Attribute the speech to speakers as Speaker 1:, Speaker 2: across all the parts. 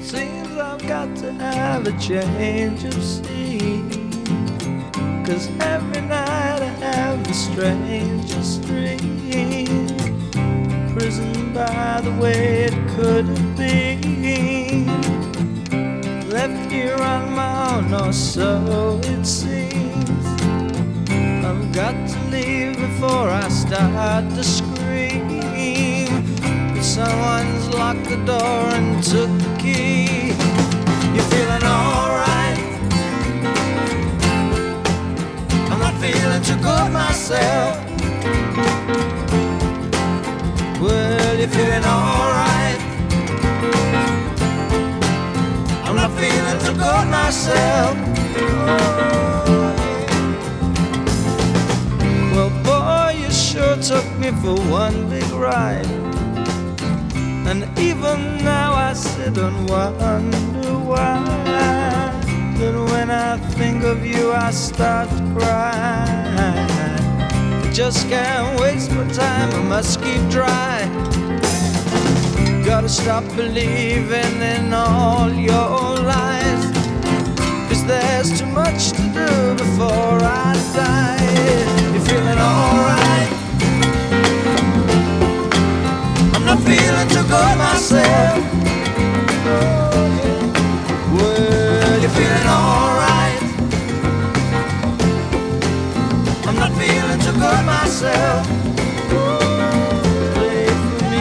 Speaker 1: Seems I've got to have a change of scene, 'cause every night I have the strangest dream. Prisoned by the way it could have been, left here on my own, or so it seems. I've got to leave before I start to scream. But someone's locked the door and took the key. You feeling alright? I'm not feeling too good myself. Well, you feeling alright? I'm not feeling too good myself. Well, boy, you sure took me for one big ride. And even now I sit and wonder why. But when I think of you I start to cry. I just can't waste my time, I must keep dry. Gotta stop believing in all your lies, 'cause there's too much to do before I die. You feeling alright? I'm not feeling too good myself. Well, you feeling alright? I'm not feeling too good myself. Play for me.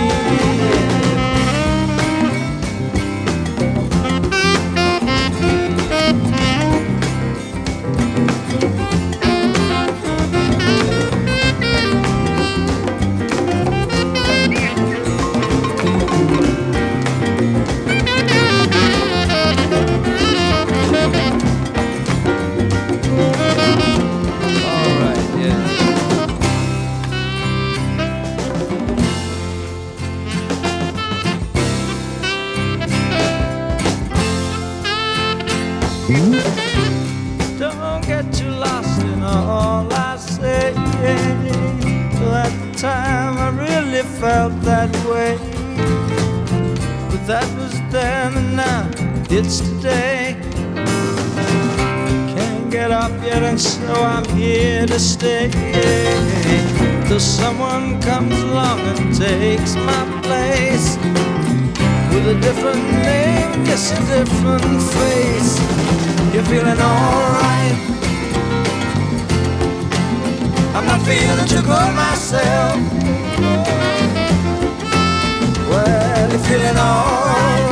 Speaker 1: Don't get too lost in all I say. Well, at the time I really felt that way, but that was then, and now it's today. Can't get up yet, and so I'm here to stay till someone comes along and takes my place, with a different name, yes, a different face. You're feeling alright? I'm not feeling too good myself. Well, you're feeling alright?